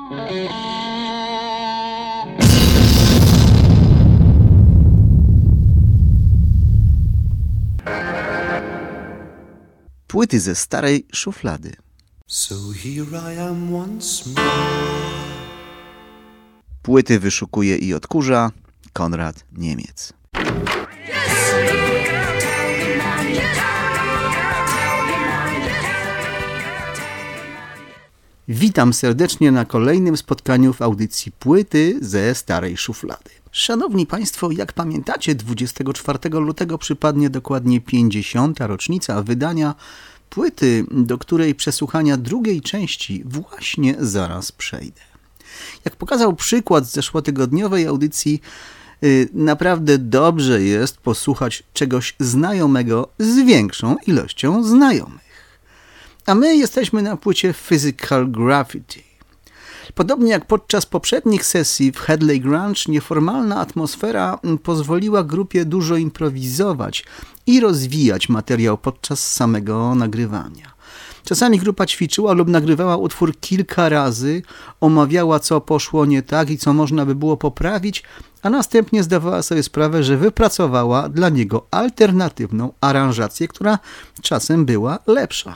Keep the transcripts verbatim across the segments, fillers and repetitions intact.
Płyty ze starej szuflady. So here I am once more. Płyty wyszukuje i odkurza Konrad Niemiec. Witam serdecznie na kolejnym spotkaniu w audycji Płyty ze starej szuflady. Szanowni Państwo, jak pamiętacie, dwudziestego czwartego lutego przypadnie dokładnie pięćdziesiąta rocznica wydania płyty, do której przesłuchania drugiej części właśnie zaraz przejdę. Jak pokazał przykład z zeszłotygodniowej audycji, naprawdę dobrze jest posłuchać czegoś znajomego z większą ilością znajomych. A my jesteśmy na płycie Physical Graffiti. Podobnie jak podczas poprzednich sesji w Headley Grunge, nieformalna atmosfera pozwoliła grupie dużo improwizować i rozwijać materiał podczas samego nagrywania. Czasami grupa ćwiczyła lub nagrywała utwór kilka razy, omawiała, co poszło nie tak i co można by było poprawić, a następnie zdawała sobie sprawę, że wypracowała dla niego alternatywną aranżację, która czasem była lepsza.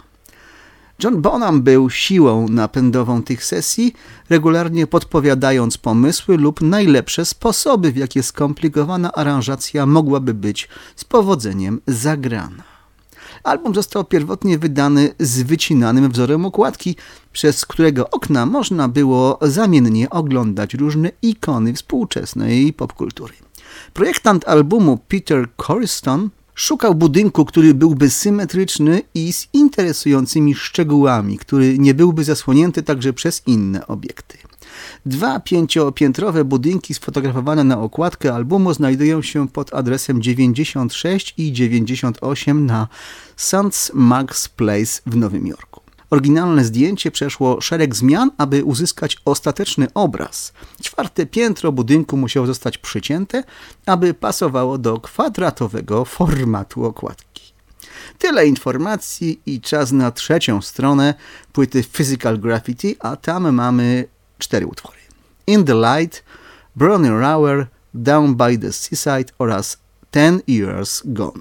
John Bonham był siłą napędową tych sesji, regularnie podpowiadając pomysły lub najlepsze sposoby, w jakie skomplikowana aranżacja mogłaby być z powodzeniem zagrana. Album został pierwotnie wydany z wycinanym wzorem okładki, przez którego okna można było zamiennie oglądać różne ikony współczesnej popkultury. Projektant albumu Peter Corriston szukał budynku, który byłby symetryczny i z interesującymi szczegółami, który nie byłby zasłonięty także przez inne obiekty. Dwa pięciopiętrowe budynki sfotografowane na okładkę albumu znajdują się pod adresem dziewięćdziesiąt sześć i dziewięćdziesiąt osiem na Saint Mark's Place w Nowym Jorku. Oryginalne zdjęcie przeszło szereg zmian, aby uzyskać ostateczny obraz. Czwarte piętro budynku musiało zostać przycięte, aby pasowało do kwadratowego formatu okładki. Tyle informacji i czas na trzecią stronę płyty Physical Graffiti, a tam mamy cztery utwory. In the Light, Browning Hour, Down by the Seaside oraz Ten Years Gone.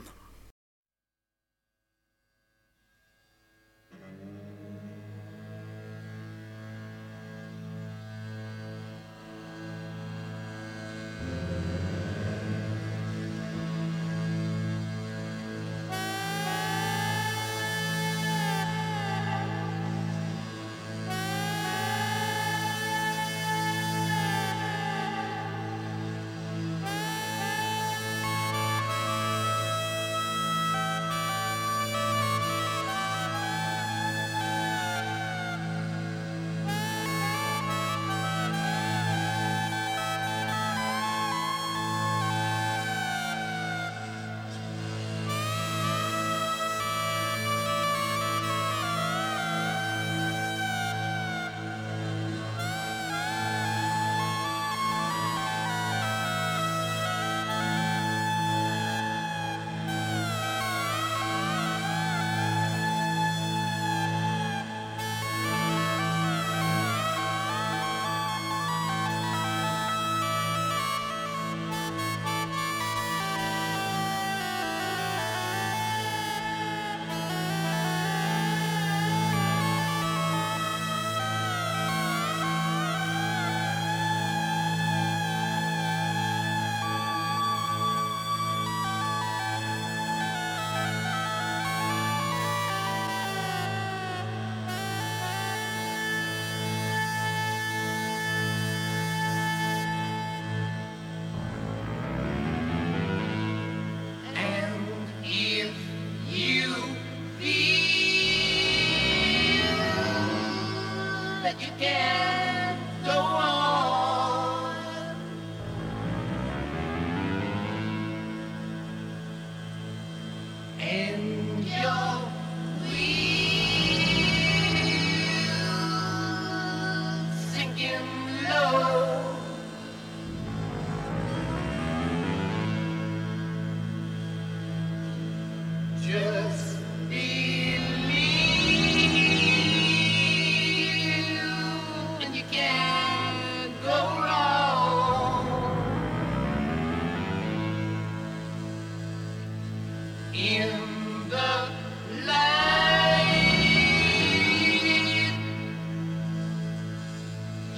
Yeah.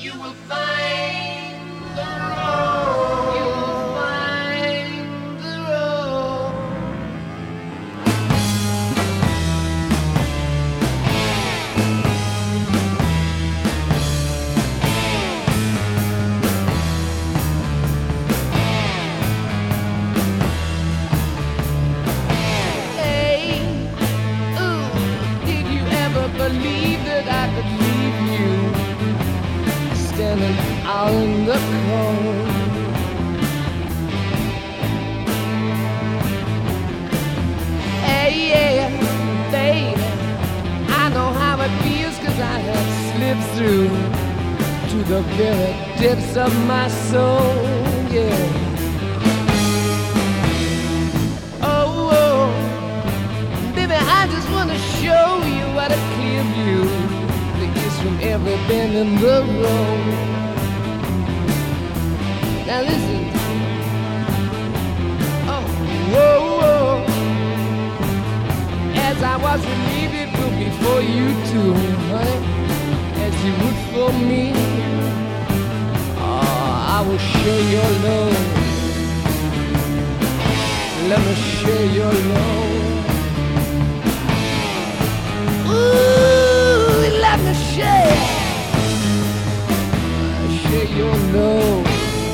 Out in the cold, hey yeah, baby, I know how it feels, 'cause I have slipped through to the very depths of my soul, yeah. Oh, oh, baby, I just wanna show you what a clear view there is from every bend in the road. Now listen, oh, whoa, whoa. As I was relieved before you too, honey, as you would for me, oh, I will share your love. Let me share your love. Ooh, let me share, share your love.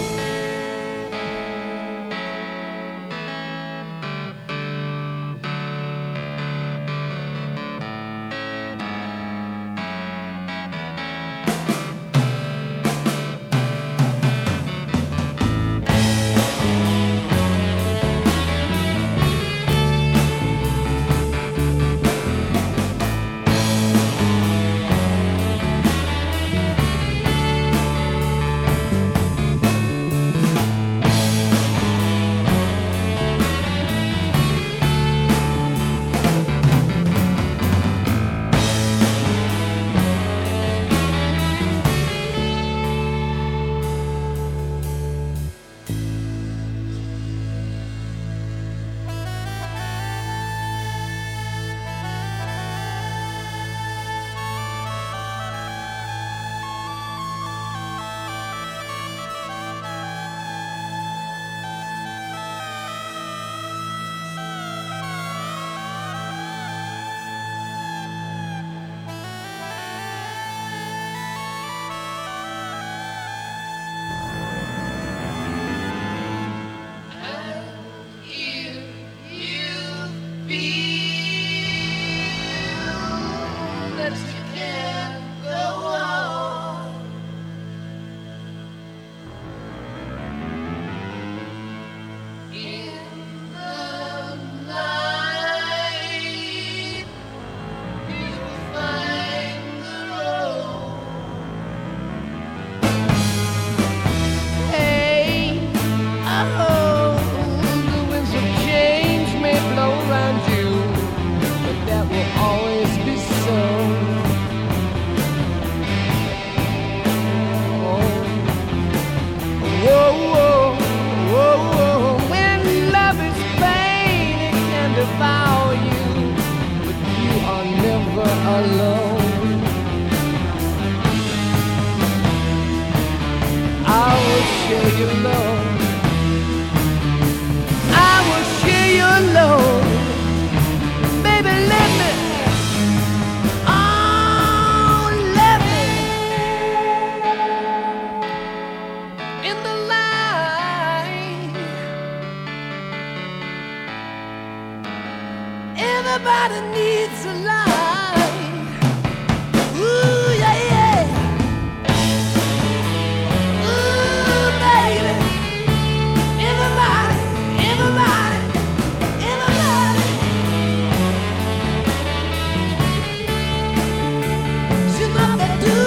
Everybody needs a light. Ooh, yeah, yeah. Ooh, baby. Everybody, everybody, everybody. She's what they do.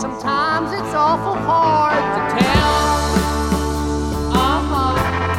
sometimes it's awful hard to tell. Uh-huh.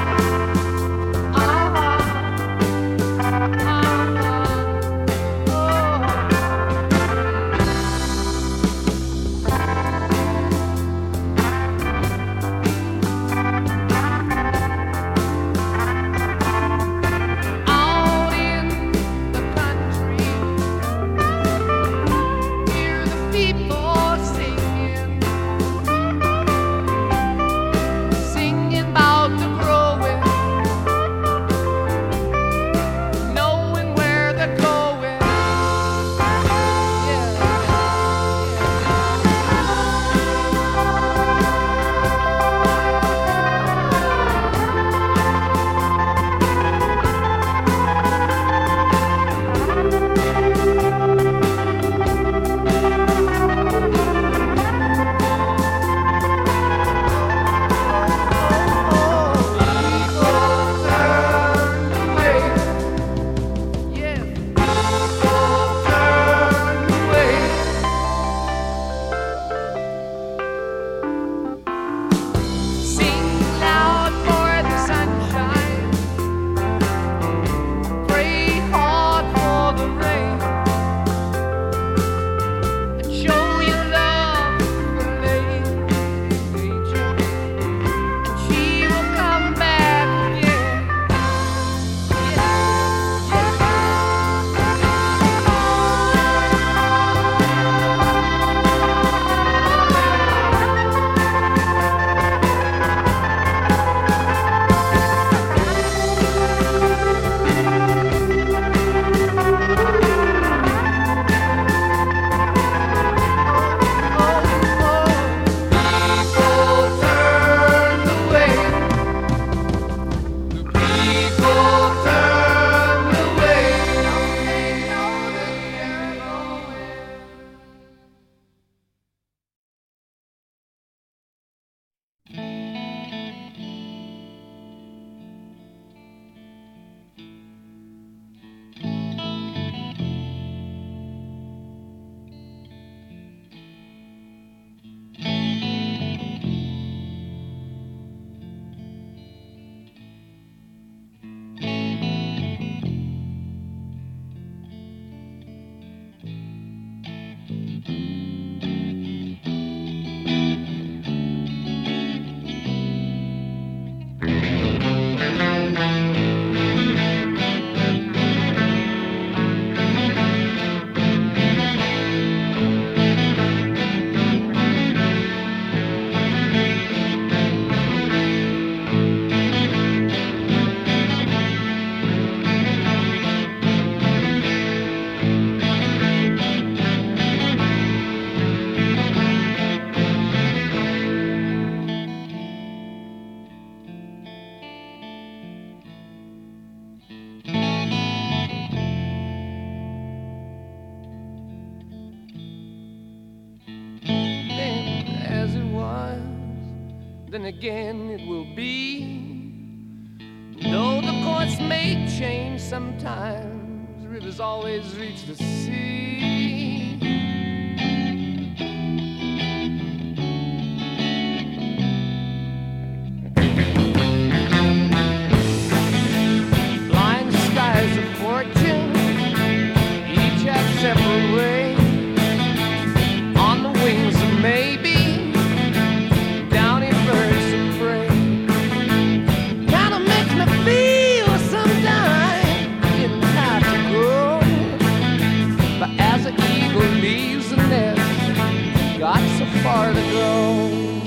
Then again it will be. Though the course may change sometimes, rivers always reach the sea. Flying skies of fortune, each have separate ways. On the wings of maybe, far to go.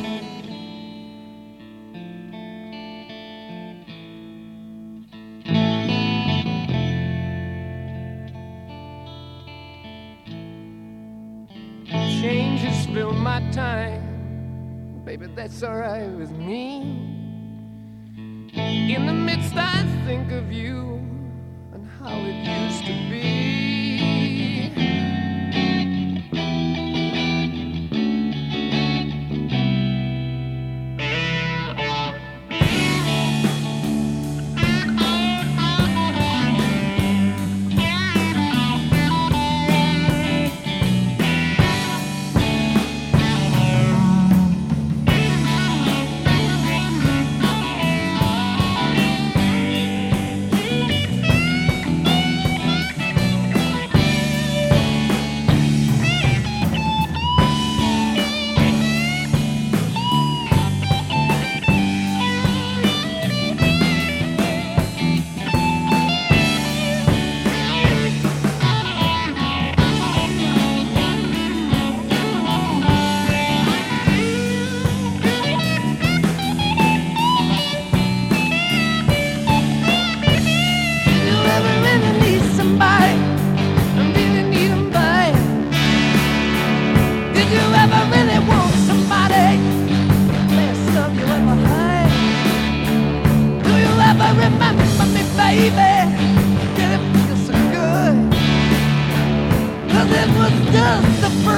Changes fill my time, baby, that's alright with me. In the midst I think of you and how it used to be.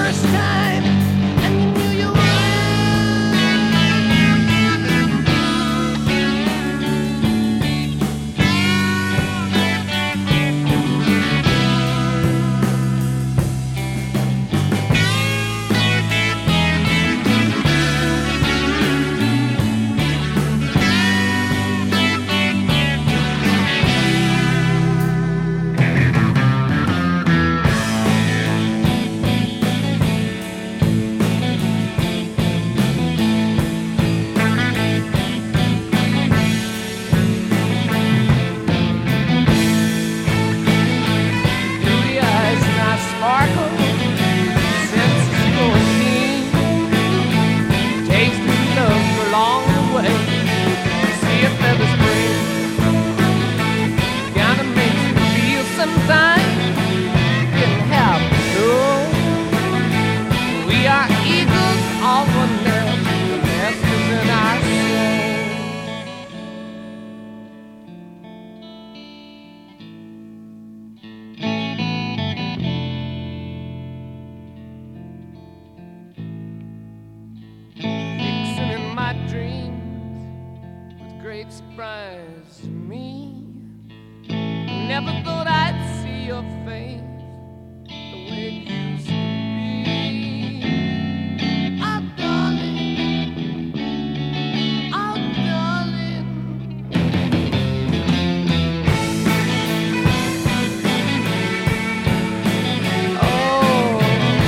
first time, and you knew you would. Surprise to me. Never thought I'd see your face the way it used to be. Oh, darling, oh, darling. Oh.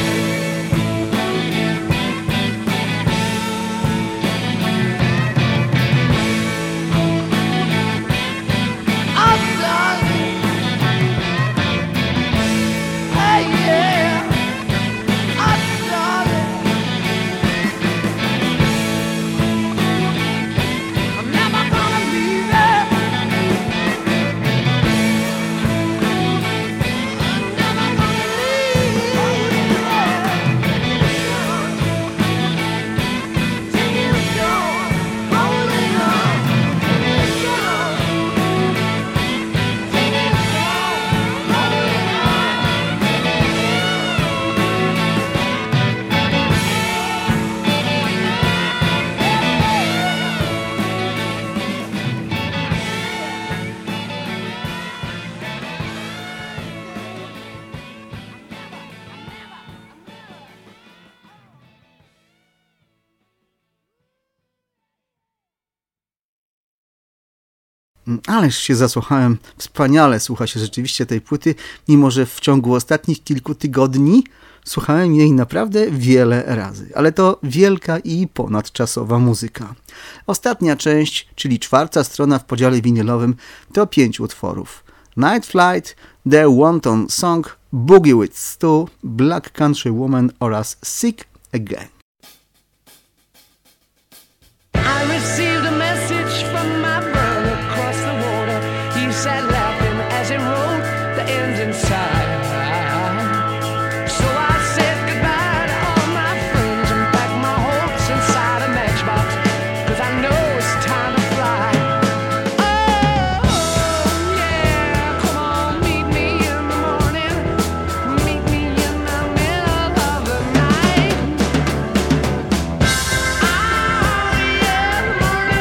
Ależ się zasłuchałem, wspaniale słucha się rzeczywiście tej płyty, mimo że w ciągu ostatnich kilku tygodni słuchałem jej naprawdę wiele razy. Ale to wielka i ponadczasowa muzyka. Ostatnia część, czyli czwarta strona w podziale winylowym, to pięć utworów. Night Flight, The Wanton Song, Boogie with Stu, Black Country Woman oraz Sick Again. I received a message from my brother across the water. He sat laughing as he wrote the ends inside. So I said goodbye to all my friends and packed my hopes inside a matchbox, 'cause I know it's time to fly. Oh, yeah, come on, meet me in the morning. Meet me in the middle of the night. Oh, yeah, the morning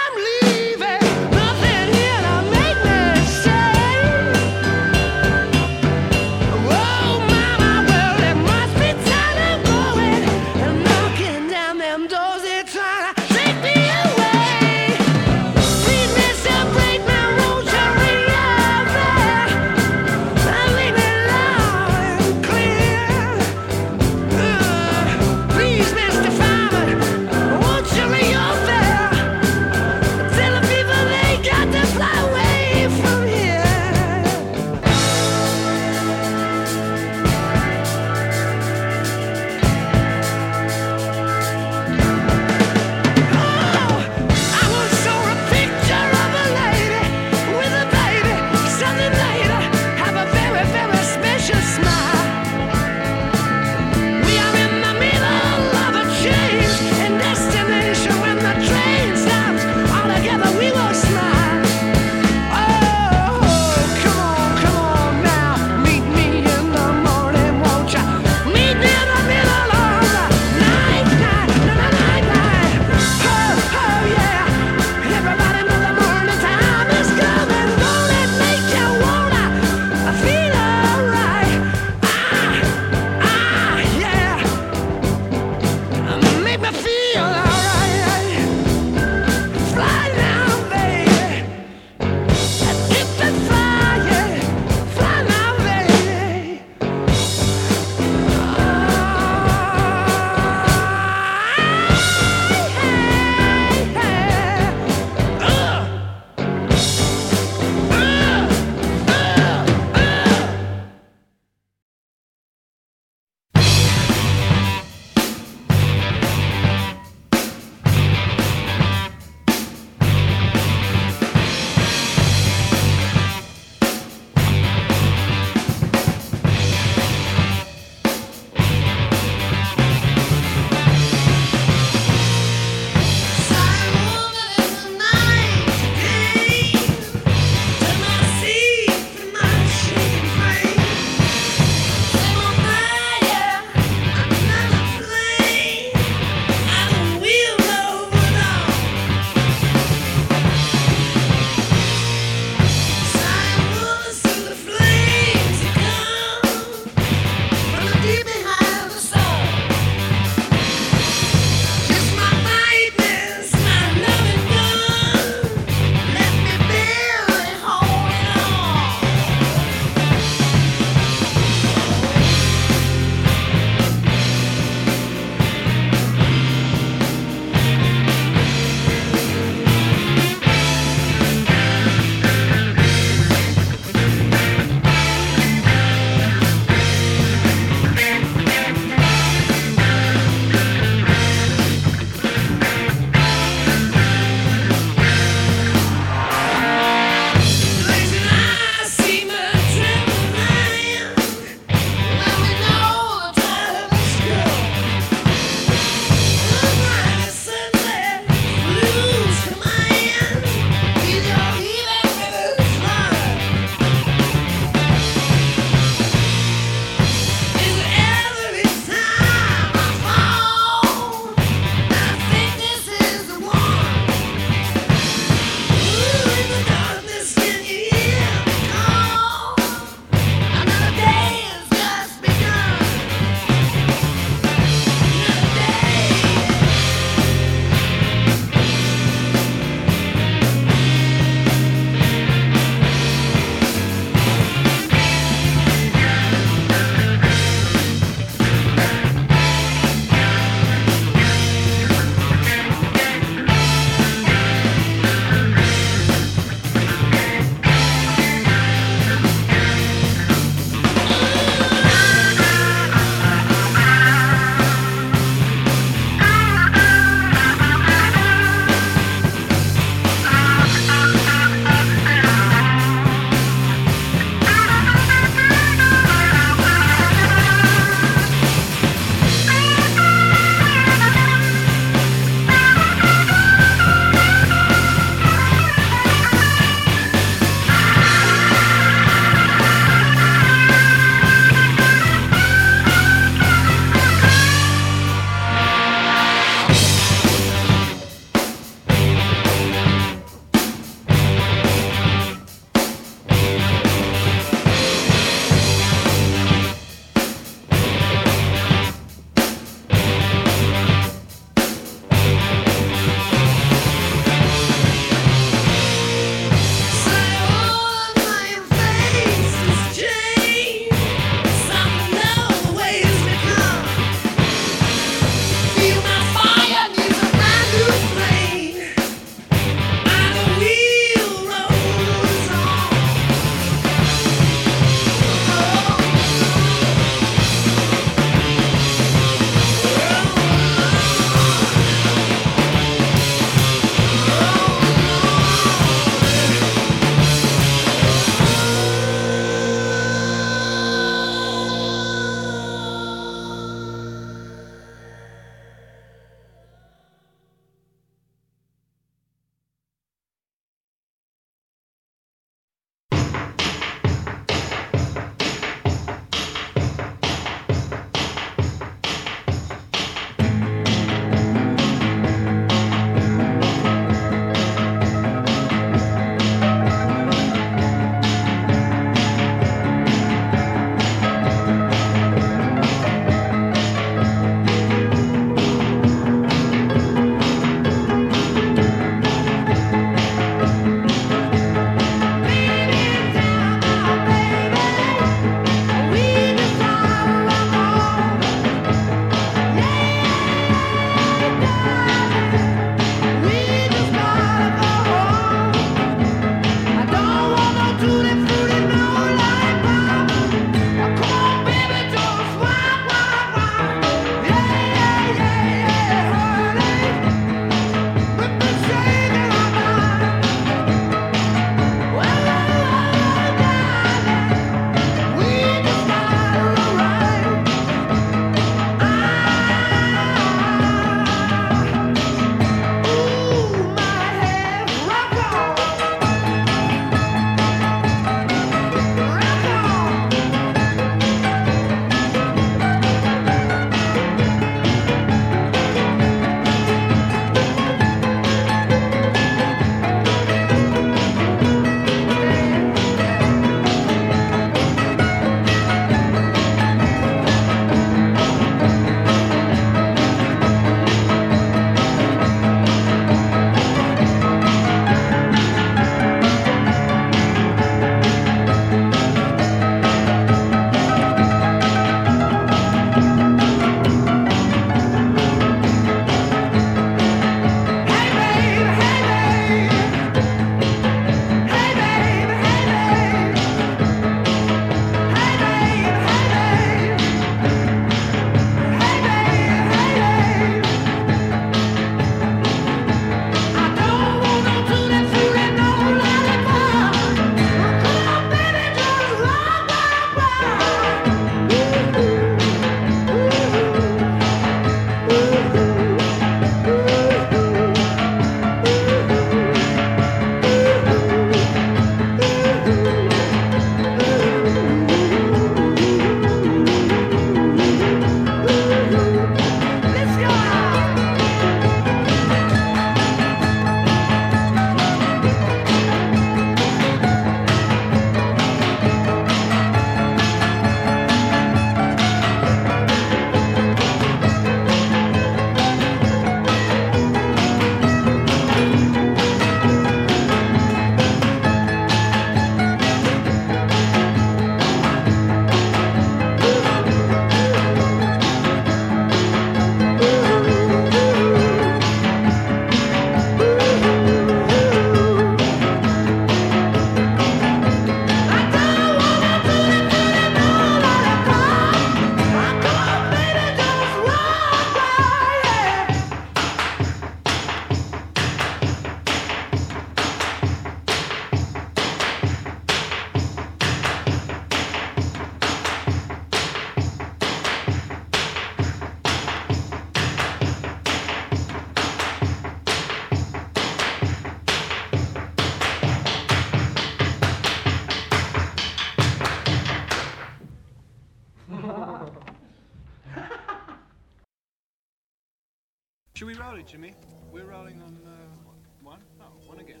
Should we roll it, Jimmy? We're rolling on uh, one? Oh, one again.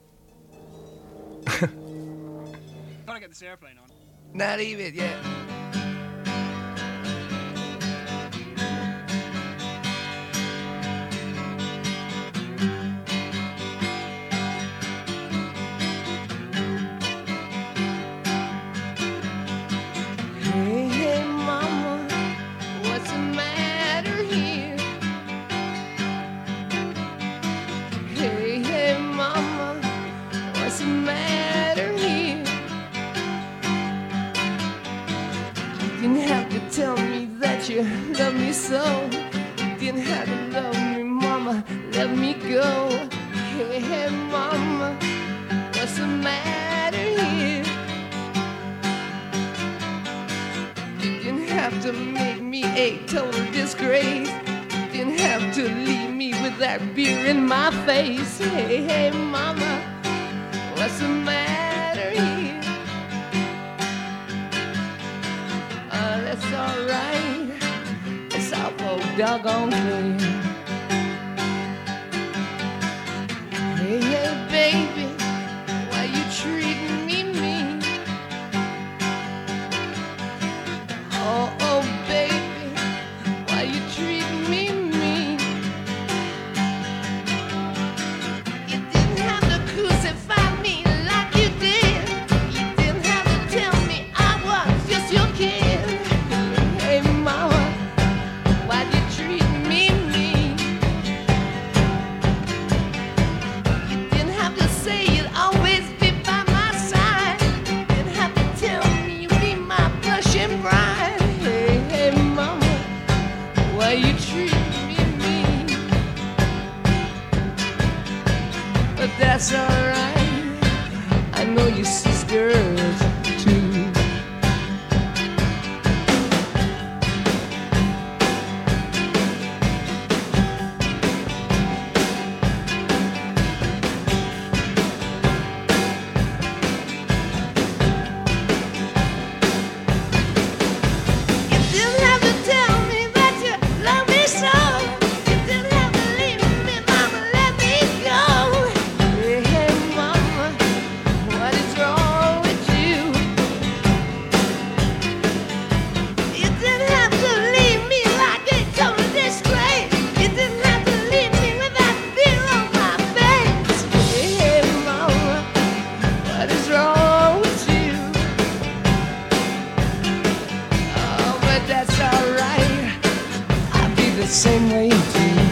Gotta get this airplane on. Not even, yeah. Hey, hey, mama, what's the matter here? Hey, hey, mama, what's the matter here? You didn't have to tell me that you love me so. You didn't have to love me, mama, let me go. Hey, hey, mama, what's the matter here? You didn't have to make me a total disgrace. You didn't have to leave me with that beer in my face. Hey, hey, mama, what's the matter here? Uh, that's alright. It's awful doggone clear. Hey, hey, baby, why you treating me mean? Oh, oh, baby, why you treating me mean? You didn't have to crucify me like you did. You didn't have to tell me I was just your kid. Hey, mama, why you treating me mean? You didn't have to say you'd always be by my side. You didn't have to tell me you'd be my blushing bride. Hey, hey, mama, why you treating me mean? But that's alright, I know your sisters too. You didn't have to tell me that you love me so. You didn't have to leave me, mama, let me go. Hey, hey, mama, what is wrong with you? You didn't have to leave me like a total disgrace. You didn't have to leave me with that beer on my face. Hey, hey, mama, what is wrong with you? Oh, but that's alright. I'll be the same way too.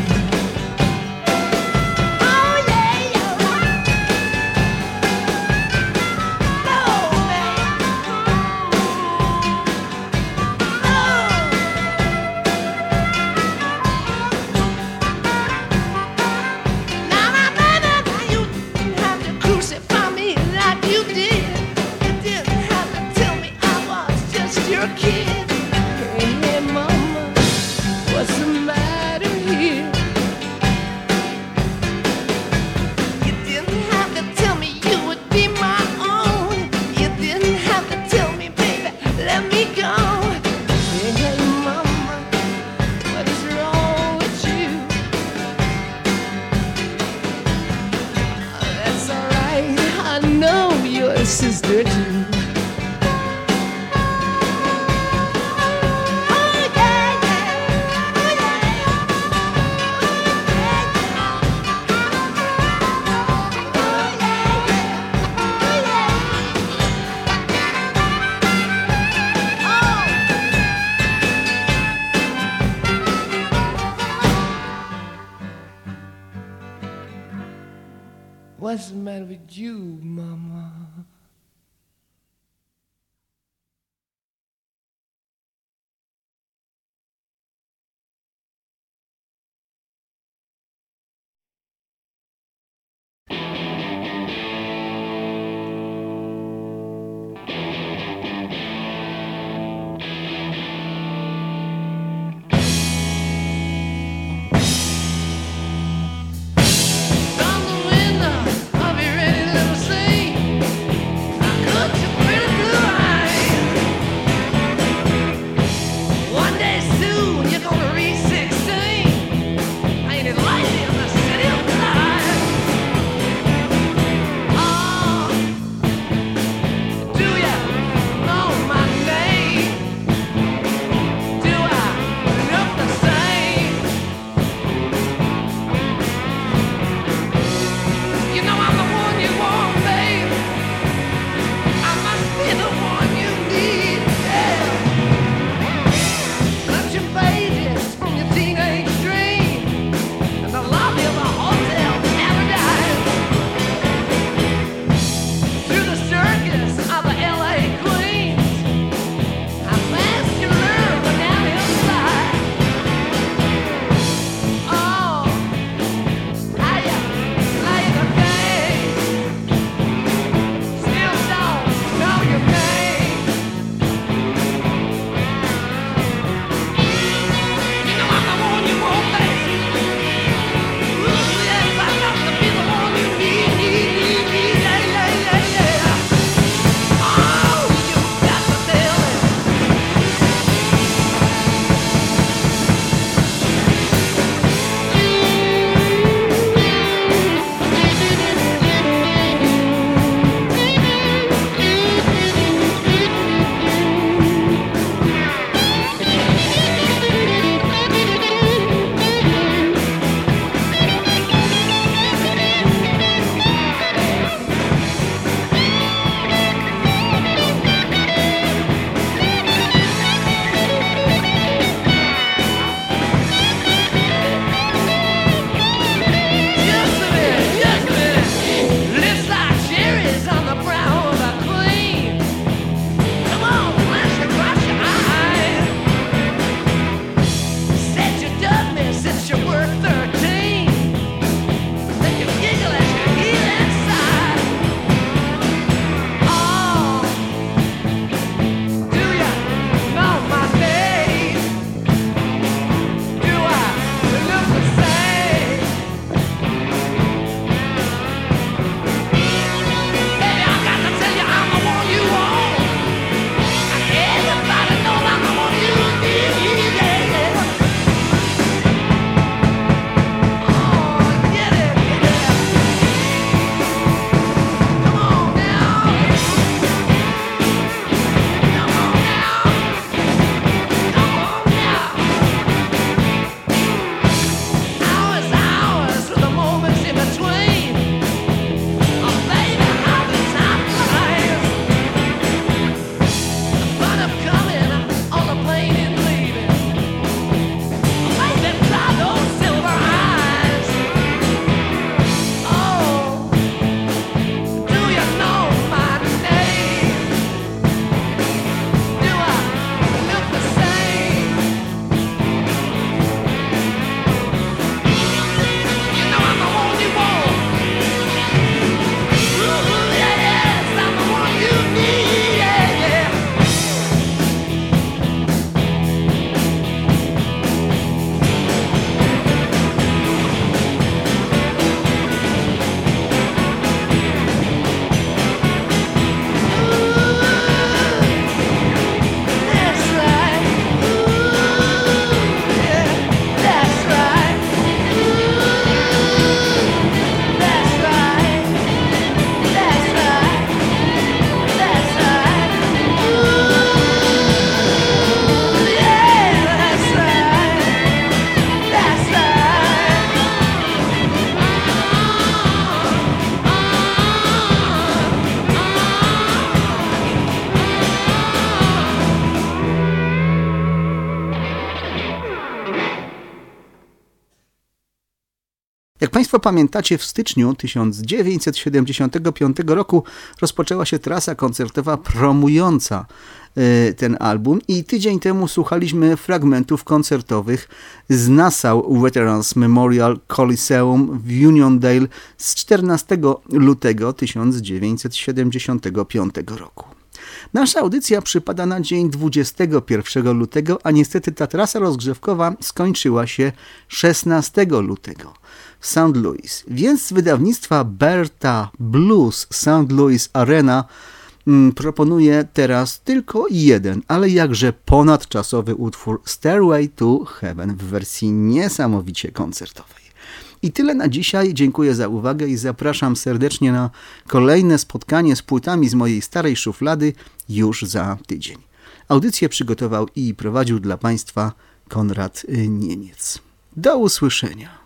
Oh, yeah, yeah. No, man. No. Now, now, baby, you didn't have to crucify me like you did. You didn't have to tell me I was just your kid. Hey, hey, mama, what's the matter here? You didn't have to tell me you would be my own. You didn't have to tell me, baby, let me go. Hey, hey, mama, what is wrong with you? Oh, that's alright, I know you're a sister too. Oh, yeah, yeah. Oh, yeah. Oh, yeah, yeah. Oh, yeah. What's the matter with you, mama? From the window of your ready little sea, Jak Państwo pamiętacie, w styczniu tysiąc dziewięćset siedemdziesiątego piątego roku rozpoczęła się trasa koncertowa promująca y, ten album i tydzień temu słuchaliśmy fragmentów koncertowych z Nassau Veterans Memorial Coliseum w Uniondale z czternastego lutego tysiąc dziewięćset siedemdziesiątego piątego roku. Nasza audycja przypada na dzień dwudziestego pierwszego lutego, a niestety ta trasa rozgrzewkowa skończyła się szesnastego lutego w Saint Louis. Więc z wydawnictwa Berta Blues Saint Louis Arena mm, proponuję teraz tylko jeden, ale jakże ponadczasowy utwór Stairway to Heaven w wersji niesamowicie koncertowej. I tyle na dzisiaj. Dziękuję za uwagę i zapraszam serdecznie na kolejne spotkanie z płytami z mojej starej szuflady już za tydzień. Audycję przygotował i prowadził dla Państwa Konrad Niemiec. Do usłyszenia.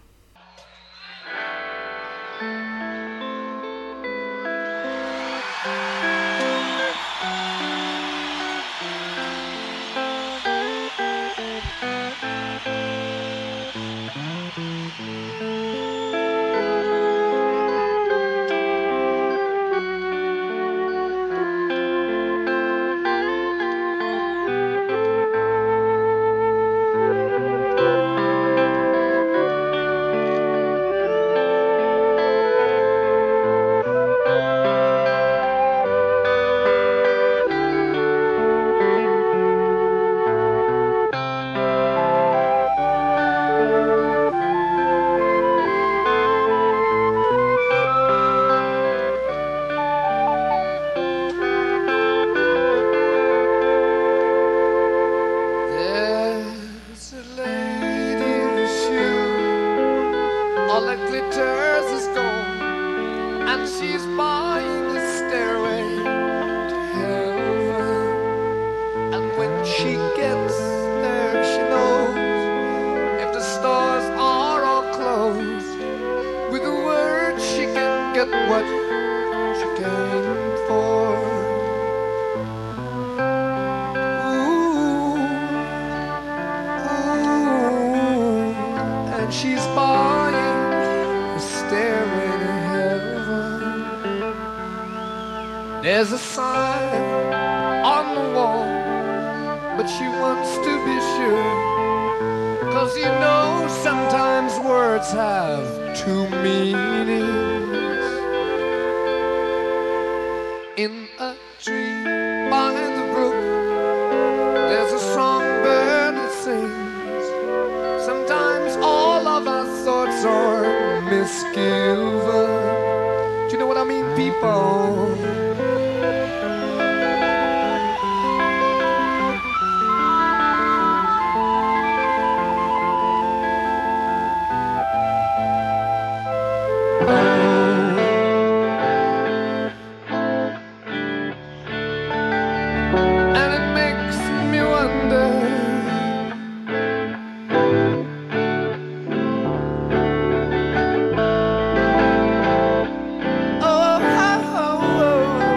There's a sign on the wall, but she wants to be sure, 'cause you know sometimes words have two meanings. In a tree by the brook, there's a songbird that sings. Sometimes all of our thoughts are misgiven. Do you know what I mean, people? Oh, oh, oh, oh.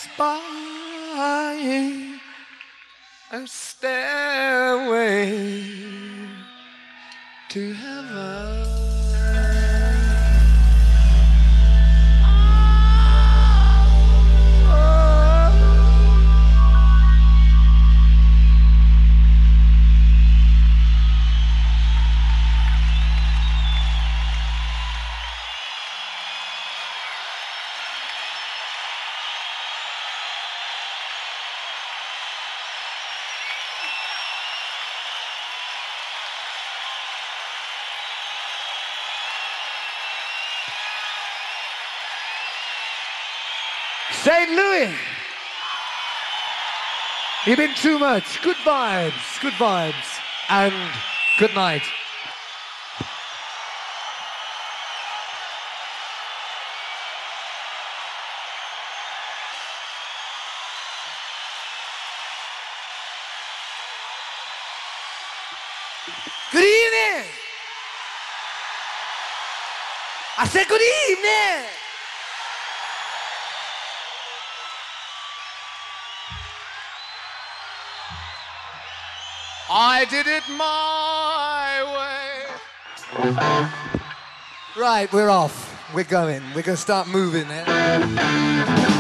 spying a stairway to heaven. Saint Louis, you've been too much. Good vibes, good vibes, and good night. Good evening. I said good evening. I did it my way. Right, we're off. We're going. We're going to start moving now.